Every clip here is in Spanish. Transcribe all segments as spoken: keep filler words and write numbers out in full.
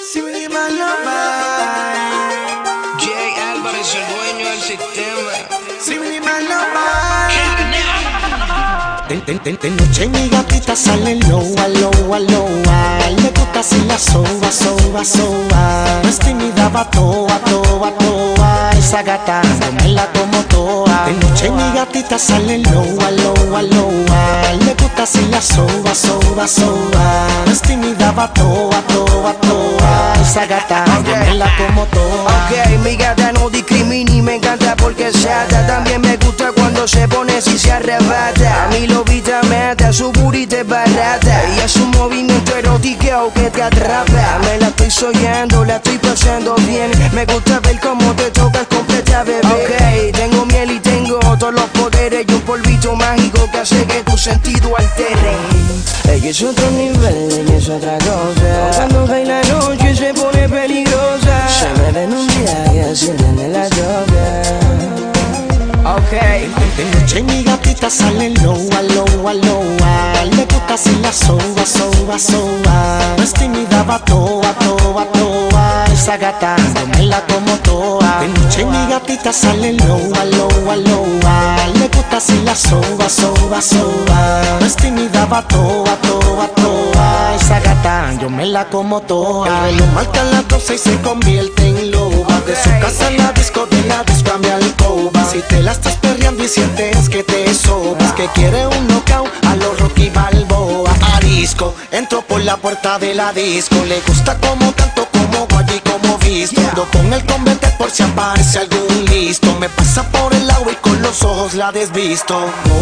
Si me maloma. Jay Álvarez, el dueño del sistema. Si me maloma. De, de, de, de noche mi gatita sale loa, loa, loa. Le gusta así la soba, soba, soba. No es tímida, va toa, toa, toa. Esa gata yo me la como toa. De noche mi gatita sale loa, loa, loa. Le gusta así la soba, soba, soba. No es tímida, va toa, toa, toa. Esa gata yo me la como toa. Ok, mi gata no discrimina y me encanta porque se ata. También me gusta cuando se pone si se arrebata. A mí lo vita mata, su burita es barata. Y es un movimiento erótico que te atrapa. Me la estoy soñando, la estoy pasando bien. Me gusta ver cómo te tocas completa, bebé. Ok, tengo miel y tengo todos los poderes y un polvito mágico que hace que tu sentido altere. Ella es otro nivel, ella es otra cosa. Cuando cae la noche se pone peligrosa. Se me ven un viaje haciendo en la droga. Ok. De noche mi gatita sale loa, loa, loa. Le gusta así la soba, soba, soba. No es tímida, va toa, toa, toa. Esa gata yo me la como toa. De noche mi gatita sale loa, loa, loa. Le gusta así la soba, soba, soba. No es tímida, va toa, toa, toa. Esa gata yo me la como toa. El reloj marca las doce y se convierte en loba. De su casa a la disco, de la disco a mi alcoba. Si te la estás perreando y sientes que te sobas, que quiere un knockout a los Rocky Balboa. Arisco, entro por la puerta de la disco. Le gusta como canto, como guay y como visto. Ando con el convete por si aparece algún listo. Me pasa por el agua y con los ojos la desvisto.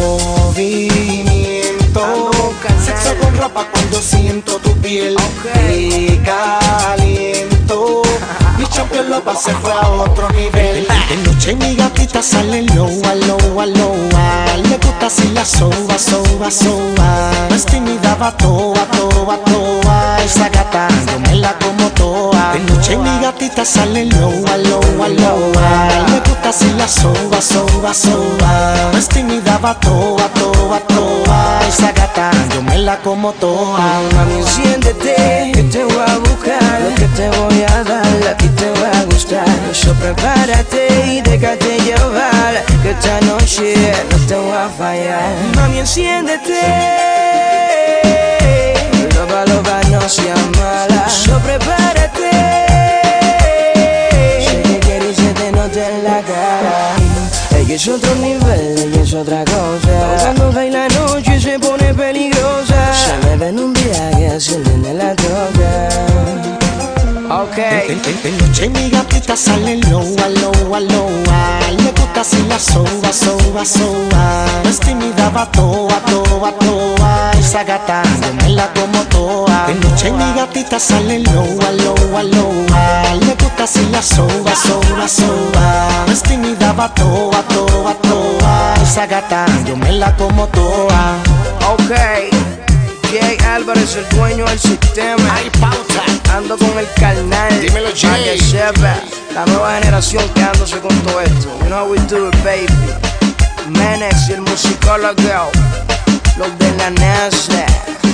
Movimiento, sexo con ropa cuando siento tu piel. Te caliento. Mi champion loba se fue a otro nivel. De noche mi gatita sale loa, loa, loa. Le gusta así la soba, soba, soba. No es tímida, va toa, toa, toa. Esa gata yo me la como toa. De noche mi gatita sale loa, loa, loa. Le gusta así la soba, soba, soba. No es tímida, va toa, toa, toa. Esa gata yo me la como toa. Mami, enciéndete, que te voy a buscar. Lo que te voy a dar, a ti te va a gustar. Eso prepárate y déjate llevar, que esta noche no te voy a fallar. Mami, enciéndete, loba, loba, no seas mala. Eso prepárate, sé que quieres y se te nota en la cara. Ella es otro nivel, ella es otra cosa. Cuando cae la noche se pone peligrosa. Se me ve en un viaje haciendo en la droga. Ok. De, de, de noche mi gatita sale loa, loa, loa. Le gusta así la soba, soba, soba. No es tímida, va toa, toa, toa. Esa gata yo me la como toa. De noche mi gatita sale loa, loa, loa. Le gusta así la soba, soba, soba. No es tímida, va toa, toa, toa. Esa gata yo me la como toa. Ok. Jay Álvarez, el dueño del sistema. Hay pauta. Ando con el carnal. Dímelo, Jay. Pa' que sepa, la nueva generación quedándose con todo esto. You know how we do it, baby. Menex y el musicólogo, los de la NASA.